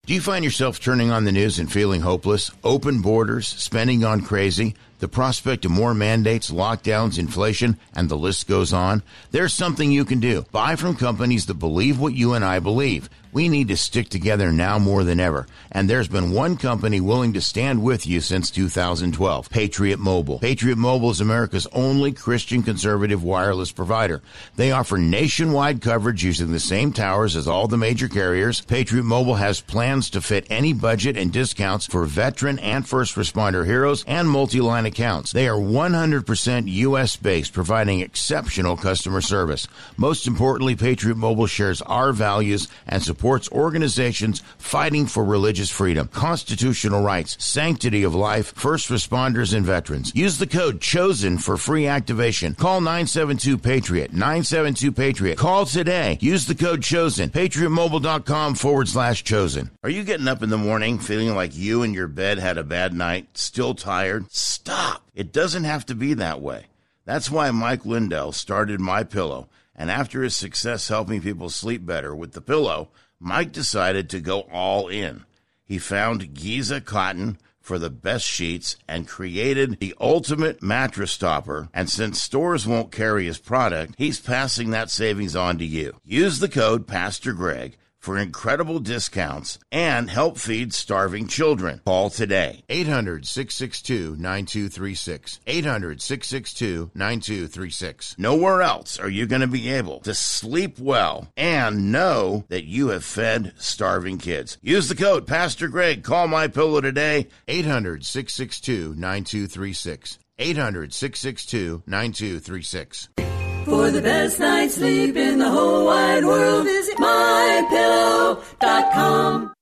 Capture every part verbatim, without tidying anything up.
Do you find yourself turning on the news and feeling hopeless? Open borders, spending gone crazy, the prospect of more mandates, lockdowns, inflation, and the list goes on? There's something you can do. Buy from companies that believe what you and I believe. We need to stick together now more than ever. And there's been one company willing to stand with you since two thousand twelve, Patriot Mobile. Patriot Mobile is America's only Christian conservative wireless provider. They offer nationwide coverage using the same towers as all the major carriers. Patriot Mobile has plans to fit any budget and discounts for veteran and first responder heroes and multi-line accounts. They are one hundred percent U S based, providing exceptional customer service. Most importantly, Patriot Mobile shares our values and supports organizations fighting for religious freedom, constitutional rights, sanctity of life, first responders, and veterans. Use the code CHOSEN for free activation. Call nine seven two PATRIOT, nine seven two PATRIOT. Call today. Use the code CHOSEN, patriotmobile.com forward slash chosen. Are you getting up in the morning feeling like you and your bed had a bad night, still tired? Stop. It doesn't have to be that way. That's why Mike Lindell started My Pillow, and after his success helping people sleep better with the pillow, Mike decided to go all in. He found Giza Cotton for the best sheets and created the ultimate mattress topper. And since stores won't carry his product, he's passing that savings on to you. Use the code Pastor Greg for incredible discounts and help feed starving children. Call today. eight hundred, six six two, nine two three six. eight hundred, six six two, nine two three six. Nowhere else are you going to be able to sleep well and know that you have fed starving kids. Use the code Pastor Greg. Call My Pillow today. eight hundred, six six two, nine two three six. eight hundred, six six two, nine two three six. For the best night's sleep in the whole wide world, visit my pillow dot com.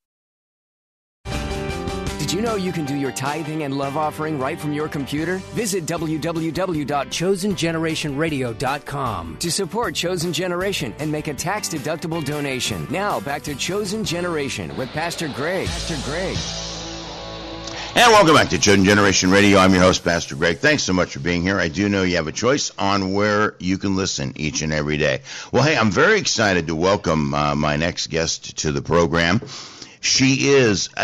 Did you know you can do your tithing and love offering right from your computer? Visit w w w dot chosen generation radio dot com to support Chosen Generation and make a tax-deductible donation. Now, back to Chosen Generation with Pastor Greg. Pastor Greg. And welcome back to Chosen Generation Radio. I'm your host, Pastor Greg. Thanks so much for being here. I do know you have a choice on where you can listen each and every day. Well, hey, I'm very excited to welcome uh, my next guest to the program. She is, uh,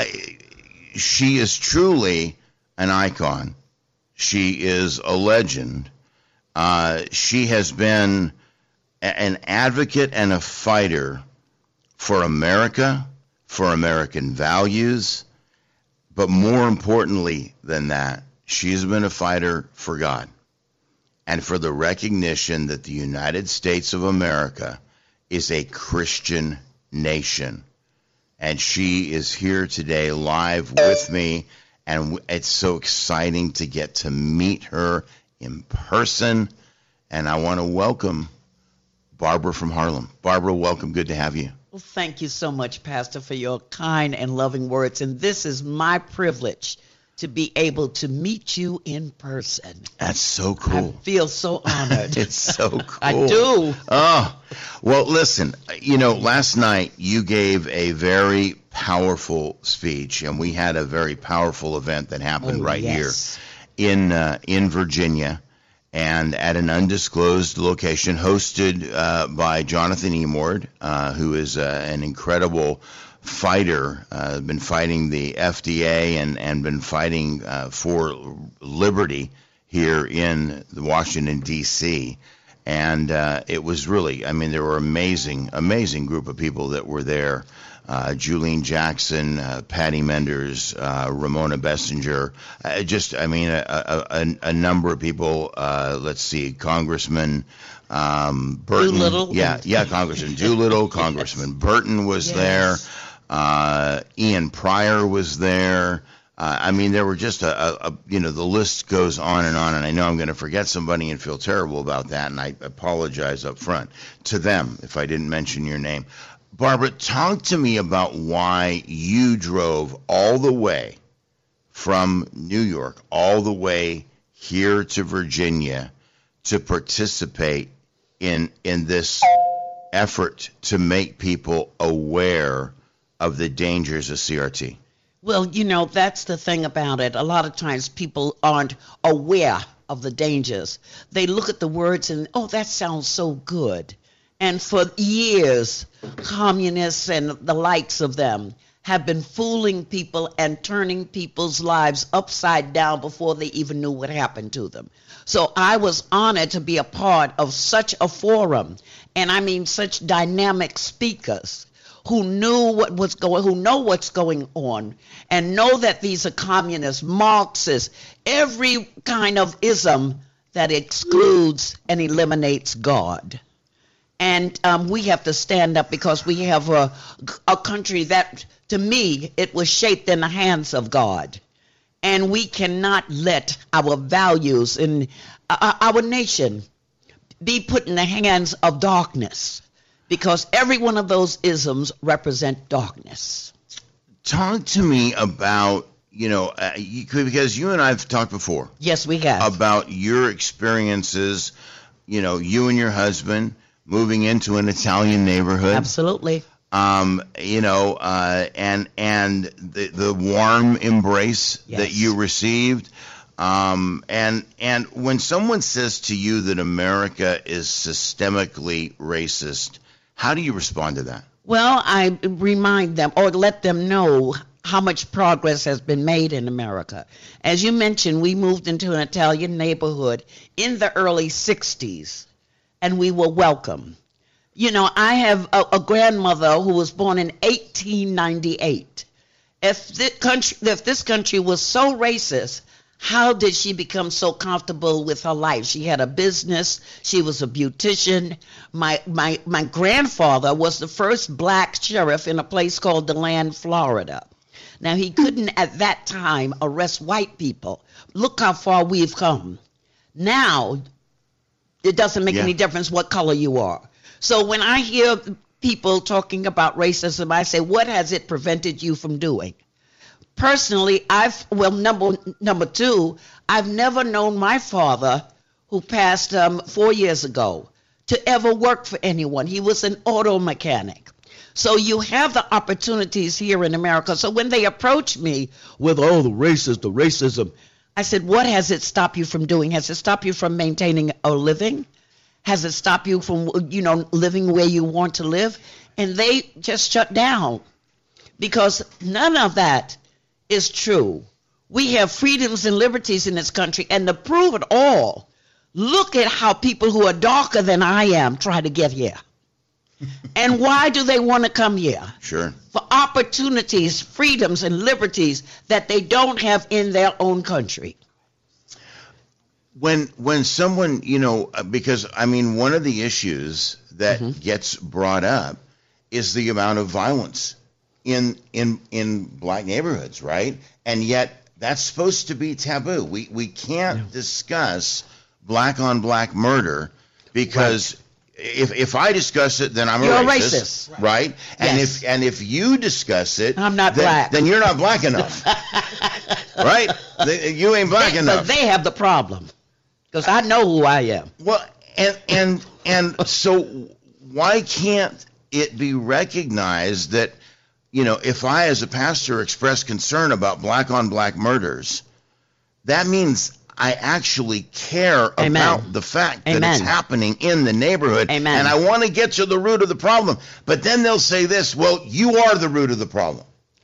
she is truly an icon. She is a legend. Uh, she has been a- an advocate and a fighter for America, for American values. But more importantly than that, she's been a fighter for God and for the recognition that the United States of America is a Christian nation. And she is here today live with me, and it's so exciting to get to meet her in person. And I want to welcome Barbara from Harlem. Barbara, welcome. Good to have you. Well, thank you so much, Pastor, for your kind and loving words. And this is my privilege to be able to meet you in person. That's so cool. I feel so honored. It's so cool. I do. Oh, well, listen, you know, last night you gave a very powerful speech, and we had a very powerful event that happened Oh, right yes. here in uh, in Virginia, and at an undisclosed location, hosted uh, by Jonathan Emord, uh, who is uh, an incredible fighter, uh, been fighting the F D A and, and been fighting uh, for liberty here in Washington, D C And uh, it was really, I mean, there were amazing, amazing group of people that were there. Uh, Julian Jackson, uh, Patty Menders, uh, Ramona Bessinger, uh, just, I mean, a, a, a number of people, uh, let's see, Congressman um, Burton. Doolittle. Yeah, yeah, Congressman Doolittle, Congressman yes. Burton was yes. there. Uh, Ian Pryor was there. Uh, I mean, there were just a, a, a, you know, the list goes on and on, and I know I'm going to forget somebody and feel terrible about that, and I apologize up front to them if I didn't mention your name. Barbara, talk to me about why you drove all the way from New York, all the way here to Virginia to participate in in this effort to make people aware of the dangers of C R T. Well, you know, that's the thing about it. A lot of times people aren't aware of the dangers. They look at the words and, oh, that sounds so good. And for years, communists and the likes of them have been fooling people and turning people's lives upside down before they even knew what happened to them. So I was honored to be a part of such a forum, and I mean such dynamic speakers who knew what was going, who know what's going on, and know that these are communists, Marxists, every kind of ism that excludes and eliminates God. And um, we have to stand up because we have a, a country that, to me, it was shaped in the hands of God. And we cannot let our values in uh, our nation be put in the hands of darkness, because every one of those isms represent darkness. Talk to me about, you know, uh, you, because you and I have talked before. Yes, we have. About your experiences, you know, you and your husband moving into an Italian neighborhood. Absolutely. Um, you know, uh, and and the the warm embrace Yes. that you received. Um, and and when someone says to you that America is systemically racist, how do you respond to that? Well, I remind them or let them know how much progress has been made in America. As you mentioned, we moved into an Italian neighborhood in the early sixties, and we were welcome. You know, I have a, a grandmother who was born in eighteen ninety-eight. If this country, if this country was so racist, how did she become so comfortable with her life? She had a business. She was a beautician. My my my grandfather was the first black sheriff in a place called DeLand, Florida. Now, he couldn't at that time arrest white people. Look how far we've come. Now, it doesn't make Yeah. any difference what color you are. So when I hear people talking about racism, I say, what has it prevented you from doing? Personally, I've, well, number number two, I've never known my father, who passed um, four years ago, to ever work for anyone. He was an auto mechanic. So you have the opportunities here in America. So when they approach me with, oh, the racist, the racism, I said, what has it stopped you from doing? Has it stopped you from maintaining a living? Has it stopped you from, you know, living where you want to live? And they just shut down, because none of that is true. We have freedoms and liberties in this country, and to prove it all, look at how people who are darker than I am try to get here. And why do they want to come here? Sure. For opportunities, freedoms, and liberties that they don't have in their own country. When when someone, you know, uh, because, I mean, one of the issues that Mm-hmm. gets brought up is the amount of violence in in in black neighborhoods, right? And yet that's supposed to be taboo. We we can't discuss black on black murder because if if I discuss it, then I'm You're a a racist, racist. right? And Yes. if and if you discuss it, I'm not then, black. then you're not black enough, right? They- You ain't black They- enough. But they have the problem, because I know who I am. Well, and and and so why can't it be recognized that, you know, if I as a pastor express concern about black on black murders, that means I actually care Amen. about the fact that Amen. it's happening in the neighborhood. Amen. And I want to get to the root of the problem. But then they'll say this, well, you are the root of the problem.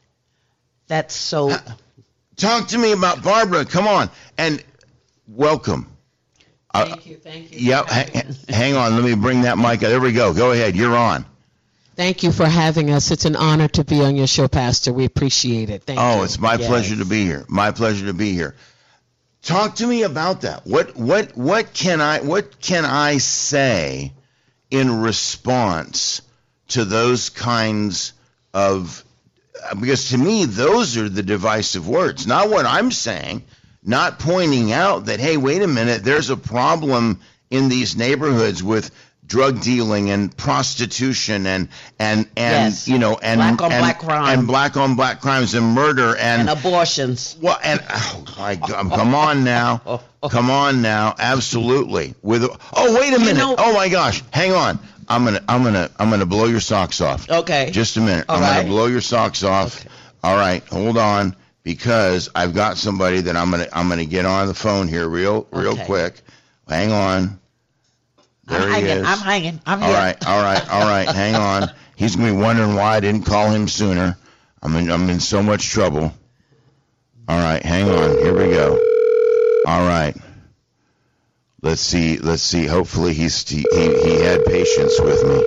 That's so. Talk to me about Barbara. Come on. And welcome. Thank you, thank you. Yep. Hang, hang on. Let me bring that mic. There we go. Go ahead. You're on. Thank you for having us. It's an honor to be on your show, Pastor. We appreciate it. Thank you. Oh, it's my Yes. pleasure to be here. My pleasure to be here. Talk to me about that. What what what can I what can I say in response to those kinds of, because to me those are the divisive words. Not what I'm saying, not pointing out that, hey, wait a minute, there's a problem in these neighborhoods with drug dealing and prostitution and and and Yes. you know and Black on and, black crime. and black on black crimes and murder and, And abortions. well, and oh my God, come on now, come on now, absolutely. With oh, wait a minute, know- oh my gosh, hang on, I'm gonna, I'm gonna, I'm gonna blow your socks off. Okay. Just a minute, All I'm right. gonna blow your socks off. Okay. All right, hold on, because I've got somebody that I'm gonna, I'm gonna get on the phone here real, real Okay. quick. Hang on. There I'm he hanging. is. I'm hanging. I'm All here. right, all right, all right. Hang on. He's gonna be wondering why I didn't call him sooner. I'm in, I'm in so much trouble. All right, hang on. Here we go. All right. Let's see. Let's see. Hopefully he's he, he had patience with me.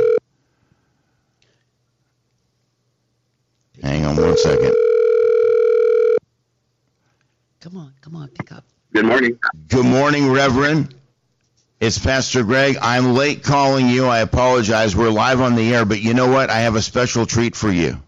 Hang on one second. Come on, come on, pick up. Good morning. Good morning, Reverend. It's Pastor Greg. I'm late calling you. I apologize. We're live on the air, but you know what? I have a special treat for you.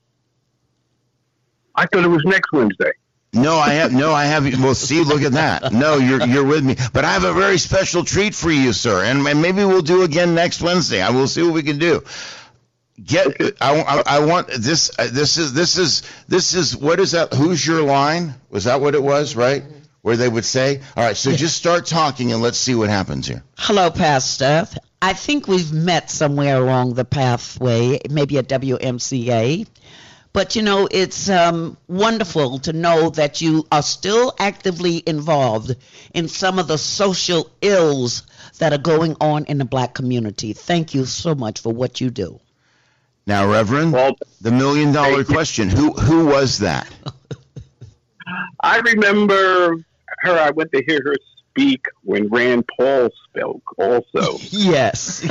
I thought it was next Wednesday. No, I have no, I have. Well, see, look at that. No, you're you're with me. But I have a very special treat for you, sir, and, and maybe we'll do again next Wednesday. I will see what we can do. Get. I, I, I want this. Uh, this is this is this is what is that? Who's your line? Was that what it was? Right? Where they would say, all right. So just start talking and let's see what happens here. Hello, Pastor. I think we've met somewhere along the pathway, maybe at W M C A. But, you know, it's um, wonderful to know that you are still actively involved in some of the social ills that are going on in the black community. Thank you so much for what you do. Now, Reverend, Well, the million dollar question, who who was that? I remember her. I went to hear her speak when Rand Paul spoke also. Yes.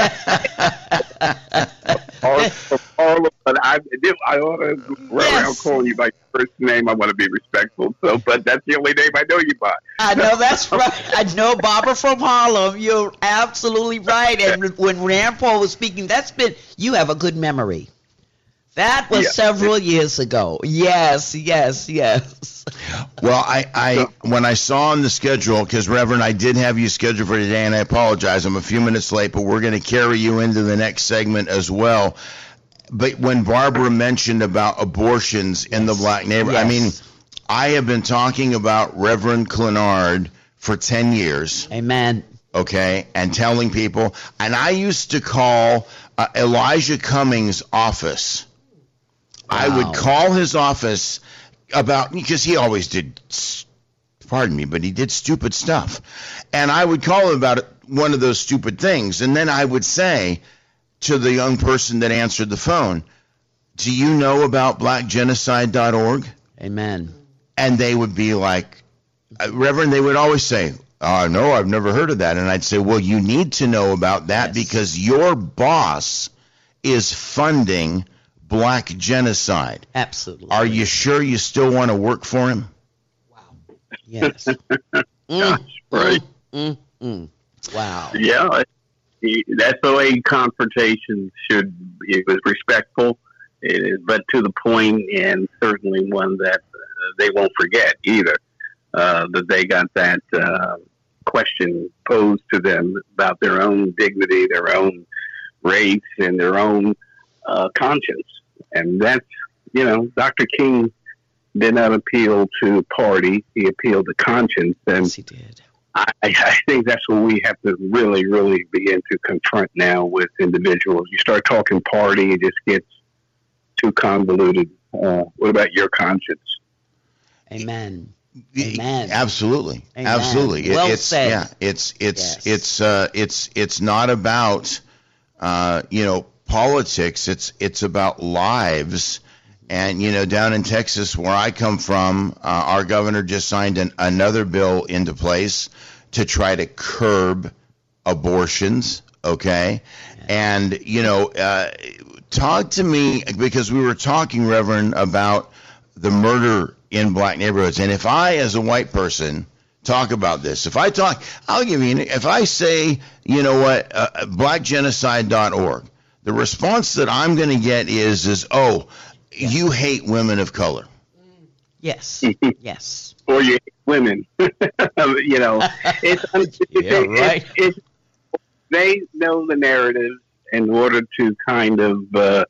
Or, or, but I, I ought to run Yes. around calling you by your first name. I want to be respectful. So, but that's the only name I know you by. I know that's right. I know Barbara from Harlem. You're absolutely right. And when Rand Paul was speaking, that's been, you have a good memory. That was Yeah. several years ago. Yes, yes, yes. Well, I, I when I saw on the schedule, because Reverend, I did have you scheduled for today, and I apologize. I'm a few minutes late, but we're going to carry you into the next segment as well. But when Barbara mentioned about abortions in the black neighborhood, I mean, Yes. I have been talking about Reverend Clenard for ten years, Amen. okay, and telling people, and I used to call uh, Elijah Cummings' office. I Wow. would call his office about, because he always did, pardon me, but he did stupid stuff. And I would call him about one of those stupid things. And then I would say to the young person that answered the phone, do you know about black genocide dot org? Amen. And they would be like, uh, Reverend, they would always say, oh, no, I've never heard of that. And I'd say, well, you need to know about that Yes. because your boss is funding black genocide. Absolutely. Are you sure you still want to work for him? Yes. Mm, Right. mm, mm. Wow. Yeah. He- That's the way confrontations should be. It was respectful, eh, but to the point, and certainly one that uh, they won't forget either, uh, that they got that uh, question posed to them about their own dignity, their own race, and their own uh, conscience. And that's, you know, Doctor King did not appeal to party. He appealed to conscience. And Yes, he did. I, I think that's what we have to really, really begin to confront now with individuals. You start talking party, it just gets too convoluted. Uh, what about your conscience? Amen. Amen. Absolutely. Amen. Absolutely. It- Well it's said. yeah, it's it's Yes. it's uh it's it's not about uh you know politics. It's it's about lives. And you know, down in Texas where I come from, uh, our governor just signed an, another bill into place to try to curb abortions, okay? And you know, uh talk to me, because we were talking, Reverend, about the murder in black neighborhoods. And if I, as a white person, talk about this, if I talk, I'll give you, an, if I say, you know what, uh, black genocide dot org, the response that I'm going to get is, is, oh, you hate women of color. Yes. Yes. Or you hate women? You know, it's, it's, Yeah, right. it's, it's they know the narrative in order to kind of uh,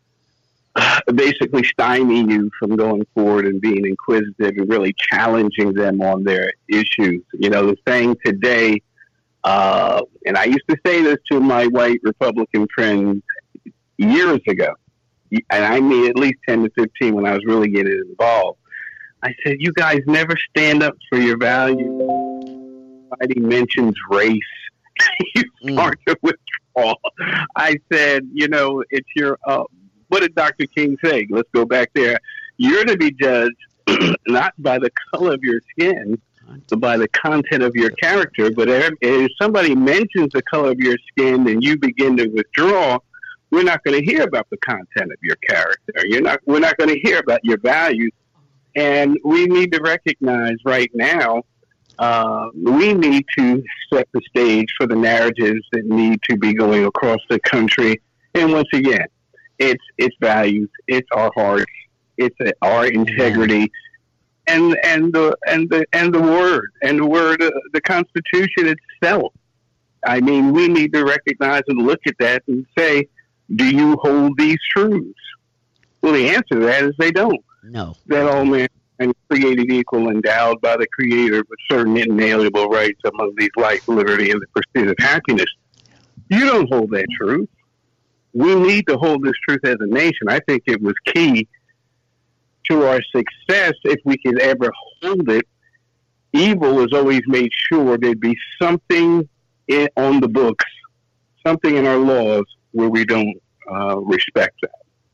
basically stymie you from going forward and being inquisitive and really challenging them on their issues. You know, the saying today, uh, and I used to say this to my white Republican friends years ago, and I mean at least ten to fifteen when I was really getting involved. I said, you guys never stand up for your values. Nobody mentions race. You start to withdraw. I said, you know, it's your uh, what did Doctor King say? Let's go back there. You're to be judged not by the color of your skin, but by the content of your character. But if somebody mentions the color of your skin and you begin to withdraw, we're not going to hear about the content of your character. You're not. We're not going to hear about your values. And we need to recognize right now, uh, we need to set the stage for the narratives that need to be going across the country. And once again, it's it's values, it's our hearts, it's our integrity, and and the and the and the word and the word, uh, the Constitution itself. I mean, we need to recognize and look at that and say, do you hold these truths? Well, the answer to that is they don't. No. That all men are created equal, endowed by the Creator with certain inalienable rights, among these life, liberty, and the pursuit of happiness. You don't hold that truth. We need to hold this truth as a nation. I think it was key to our success if we could ever hold it. Evil has always made sure there'd be something in, on the books, something in our laws where we don't uh, respect that.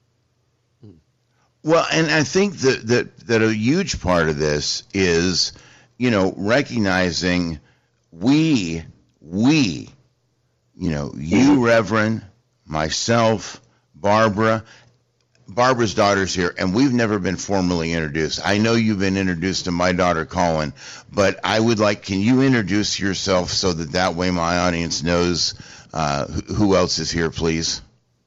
Well, and I think that, that that a huge part of this is, you know, recognizing we, we, you know, you, Reverend, myself, Barbara, Barbara's daughter's here, and we've never been formally introduced. I know you've been introduced to my daughter, Colin, but I would like, can you introduce yourself so that that way my audience knows uh, who else is here, please?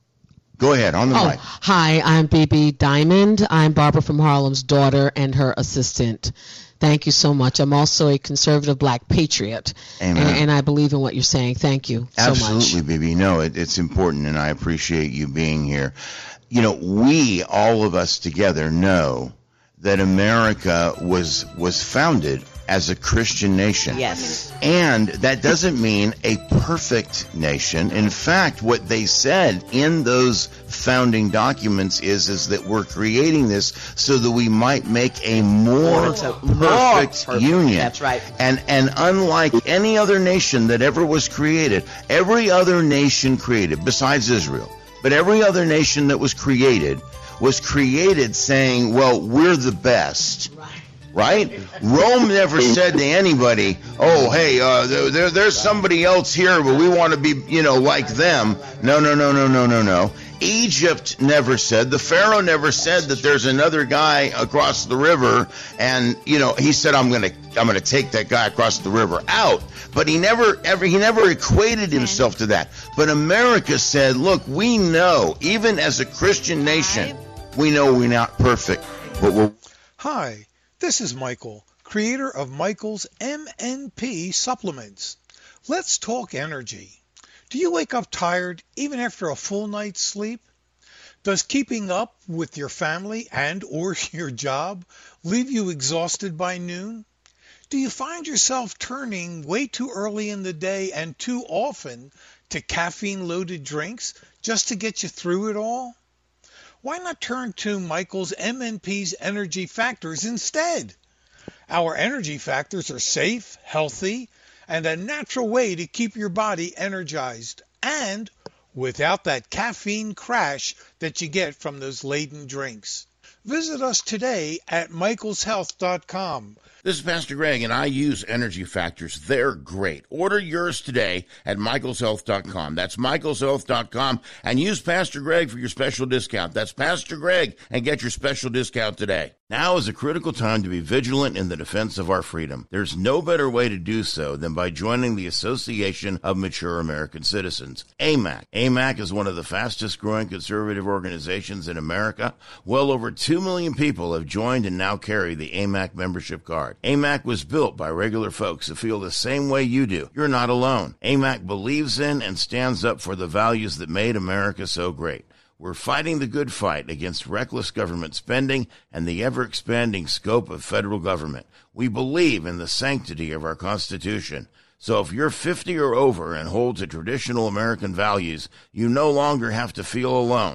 Go ahead, on the oh, mic. Hi, I'm B B Diamond. I'm Barbara from Harlem's daughter and her assistant. Thank you so much. I'm also a conservative black patriot, and, and I believe in what you're saying. Thank you so much. Absolutely, B B. No, it, it's important, and I appreciate you being here. You know, we, all of us together, know that America was was founded as a Christian nation. Yes. And that doesn't mean a perfect nation. In fact, what they said in those founding documents is, is that we're creating this so that we might make a more perfect, more perfect union. That's right. And and unlike any other nation that ever was created, every other nation created, besides Israel, but every other nation that was created was created saying, well, we're the best. Right. Right? Rome never said to anybody, oh, hey, uh, there, there, there's somebody else here, but we want to be, you know, like them. No, no, no, no, no, no, no. Egypt never said, the Pharaoh never said that there's another guy across the river, and, you know, he said, I'm going to I'm going to take that guy across the river out. But he never ever he never equated himself to that. But America said, look, we know, even as a Christian nation, we know we're not perfect, but we're... Hi. This is Michael, creator of Michael's M N P supplements. Let's talk energy. Do you wake up tired even after a full night's sleep? Does keeping up with your family and or your job leave you exhausted by noon? Do you find yourself turning way too early in the day and too often to caffeine-loaded drinks just to get you through it all? Why not turn to Michael's M N P's Energy Factors instead? Our energy factors are safe, healthy, and a natural way to keep your body energized and without that caffeine crash that you get from those laden drinks. Visit us today at michaels health dot com. This is Pastor Greg, and I use Energy Factors. They're great. Order yours today at michaels health dot com. That's michaels health dot com, and use Pastor Greg for your special discount. That's Pastor Greg, and get your special discount today. Now is a critical time to be vigilant in the defense of our freedom. There's no better way to do so than by joining the Association of Mature American Citizens, A M A C. A M A C is one of the fastest growing conservative organizations in America. Well over two million people have joined and now carry the A M A C membership card. A M A C was built by regular folks who feel the same way you do. You're not alone. A M A C believes in and stands up for the values that made America so great. We're fighting the good fight against reckless government spending and the ever-expanding scope of federal government. We believe in the sanctity of our Constitution. So if you're fifty or over and hold to traditional American values, you no longer have to feel alone.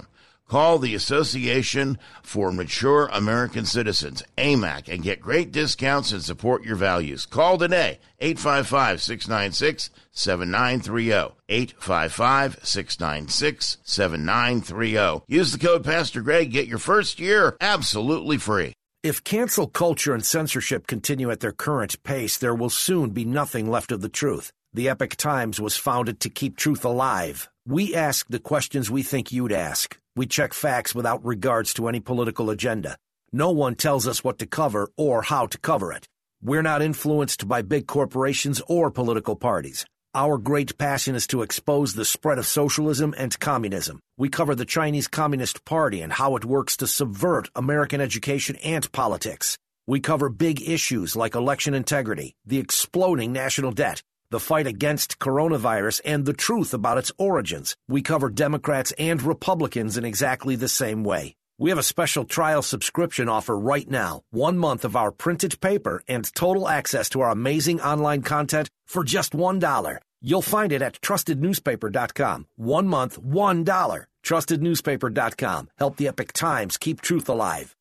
Call the Association for Mature American Citizens, A M A C, and get great discounts and support your values. Call today, eight five five, six nine six, seven nine three zero, eight five five, six nine six, seven nine three zero. Use the code Pastor Greg, get your first year absolutely free. If cancel culture and censorship continue at their current pace, there will soon be nothing left of the truth. The Epoch Times was founded to keep truth alive. We ask the questions we think you'd ask. We check facts without regards to any political agenda. No one tells us what to cover or how to cover it. We're not influenced by big corporations or political parties. Our great passion is to expose the spread of socialism and communism. We cover the Chinese Communist Party and how it works to subvert American education and politics. We cover big issues like election integrity, the exploding national debt, the fight against coronavirus, and the truth about its origins. We cover Democrats and Republicans in exactly the same way. We have a special trial subscription offer right now. One month of our printed paper and total access to our amazing online content for just one dollar. You'll find it at trusted newspaper dot com. One month, one dollar. trusted newspaper dot com. Help the Epoch Times keep truth alive.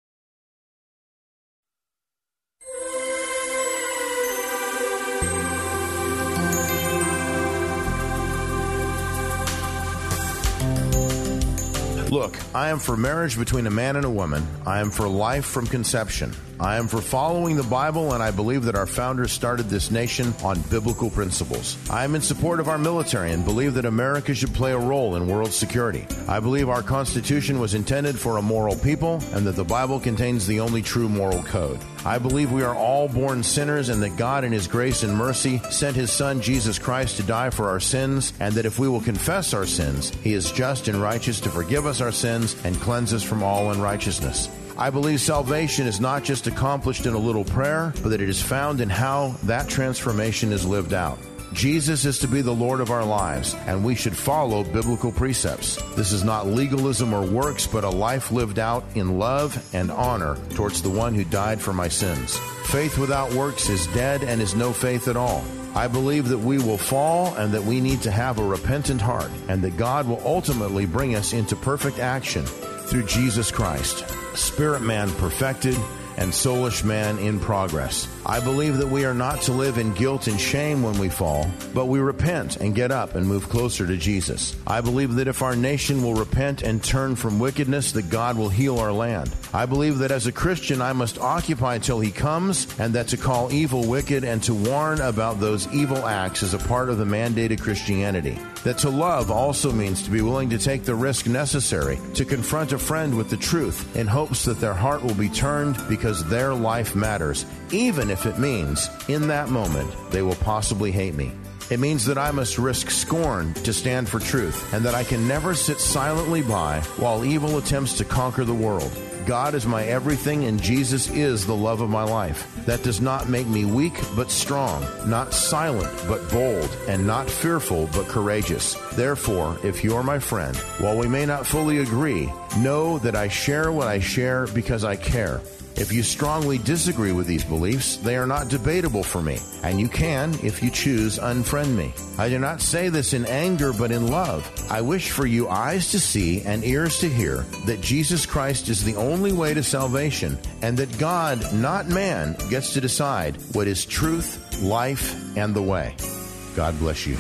Look, I am for marriage between a man and a woman. I am for life from conception. I am for following the Bible, and I believe that our founders started this nation on biblical principles. I am in support of our military and believe that America should play a role in world security. I believe our Constitution was intended for a moral people and that the Bible contains the only true moral code. I believe we are all born sinners and that God in His grace and mercy sent His Son Jesus Christ to die for our sins, and that if we will confess our sins, He is just and righteous to forgive us our sins and cleanse us from all unrighteousness. I believe salvation is not just accomplished in a little prayer, but that it is found in how that transformation is lived out. Jesus is to be the Lord of our lives, and we should follow biblical precepts. This is not legalism or works, but a life lived out in love and honor towards the one who died for my sins. Faith without works is dead and is no faith at all. I believe that we will fall and that we need to have a repentant heart, and that God will ultimately bring us into perfect action through Jesus Christ, spirit man perfected and soulish man in progress. I believe that we are not to live in guilt and shame when we fall, but we repent and get up and move closer to Jesus. I believe that if our nation will repent and turn from wickedness, that God will heal our land. I believe that as a Christian, I must occupy till He comes, and that to call evil wicked and to warn about those evil acts is a part of the mandated Christianity. That to love also means to be willing to take the risk necessary to confront a friend with the truth in hopes that their heart will be turned because their life matters, even if it means in that moment they will possibly hate me. It means that I must risk scorn to stand for truth, and that I can never sit silently by while evil attempts to conquer the world. God is my everything, and Jesus is the love of my life. That does not make me weak, but strong, not silent, but bold, and not fearful, but courageous. Therefore, if you are my friend, while we may not fully agree, know that I share what I share because I care. If you strongly disagree with these beliefs, they are not debatable for me, and you can, if you choose, unfriend me. I do not say this in anger, but in love. I wish for you eyes to see and ears to hear that Jesus Christ is the only way to salvation, and that God, not man, gets to decide what is truth, life, and the way. God bless you.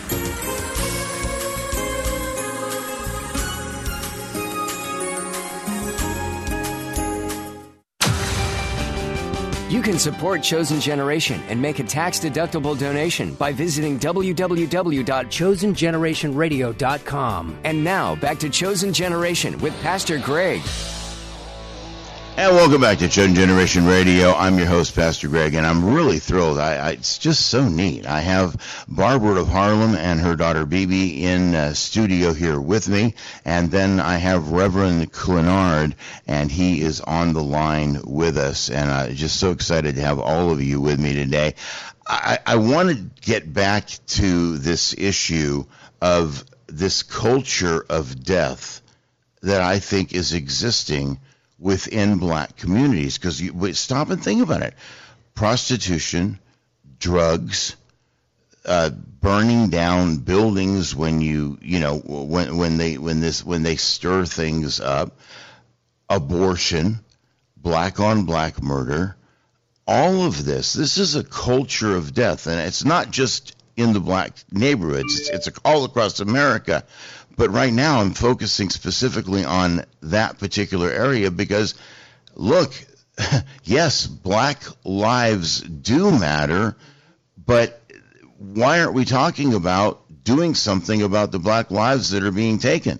You can support Chosen Generation and make a tax-deductible donation by visiting w w w dot chosen generation radio dot com. And now, back to Chosen Generation with Pastor Greg. And welcome back to Chosen Generation Radio. I'm your host, Pastor Greg, and I'm really thrilled. I, I, it's just so neat. I have Barbara of Harlem and her daughter, Bibi, in uh, studio here with me. And then I have Reverend Clenard, and he is on the line with us. And I'm just so excited to have all of you with me today. I, I want to get back to this issue of this culture of death that I think is existing within black communities, because you stop and think about it. Prostitution, drugs, uh, burning down buildings when you, you know, when when they when this when they stir things up, abortion, black on black murder, all of this. This is a culture of death, and it's not just in the black neighborhoods. It's, it's all across America. But right now, I'm focusing specifically on that particular area because, look, yes, black lives do matter, but why aren't we talking about doing something about the black lives that are being taken?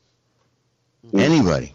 Anybody?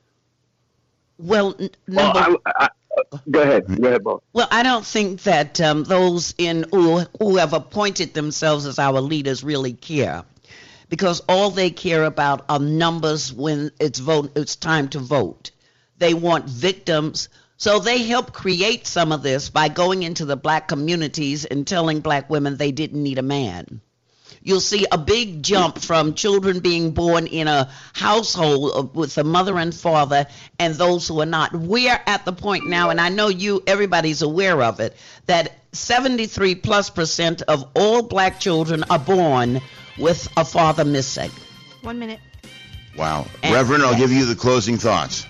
Well, n- well number. I, I, go ahead. Go ahead, Bo. Well, I don't think that um, those in who, who have appointed themselves as our leaders really care, because all they care about are numbers when it's vote. It's time to vote. They want victims. So they help create some of this by going into the black communities and telling black women they didn't need a man. You'll see a big jump from children being born in a household with a mother and father and those who are not. We're at the point now, and I know you, everybody's aware of it, that seventy-three plus percent of all black children are born with a father missing. One minute. Wow. And, Reverend, I'll yes. give you the closing thoughts.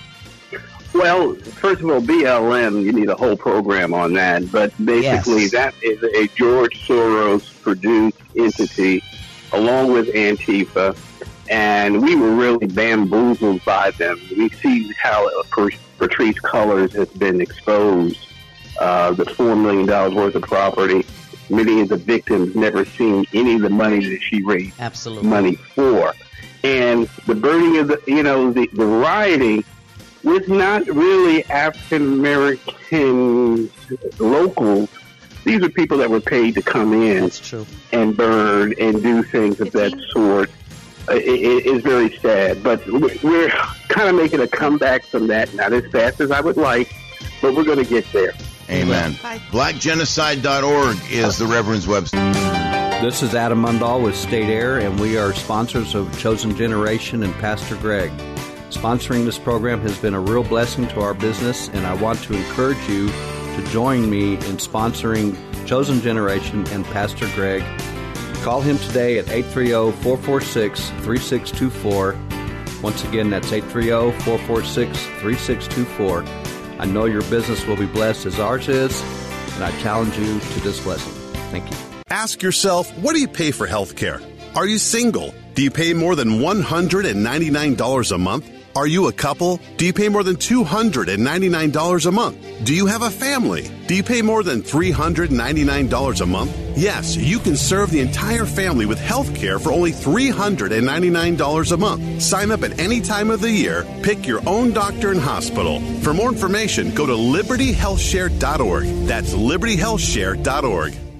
Well, first of all, B L M, you need a whole program on that. But basically, yes. that is a George Soros-produced entity, along with Antifa. And we were really bamboozled by them. We see how Patrisse Cullors has been exposed. Uh, the four million dollars worth of property. Many of the victims never seen any of the money that she raised Absolutely. money for. And the burning of the, you know, the, the rioting was not really African-American locals. These are people that were paid to come in That's true. and burn and do things of that sort. Uh, it, it, it's very sad. But we're kind of making a comeback from that, not as fast as I would like, but we're going to get there. Amen. black genocide dot org is the Reverend's website. This is Adam Mundahl with State Air, and we are sponsors of Chosen Generation and Pastor Greg. Sponsoring this program has been a real blessing to our business, and I want to encourage you to join me in sponsoring Chosen Generation and Pastor Greg. Call him today at eight three zero, four four six, three six two four. Once again, that's eight three zero, four four six, three six two four. I know your business will be blessed as ours is, and I challenge you to this blessing. Thank you. Ask yourself, what do you pay for health care? Are you single? Do you pay more than one hundred ninety-nine dollars a month? Are you a couple? Do you pay more than two hundred ninety-nine dollars a month? Do you have a family? Do you pay more than three hundred ninety-nine dollars a month? Yes, you can serve the entire family with health care for only three hundred ninety-nine dollars a month. Sign up at any time of the year. Pick your own doctor and hospital. For more information, go to liberty health share dot org. That's liberty health share dot org.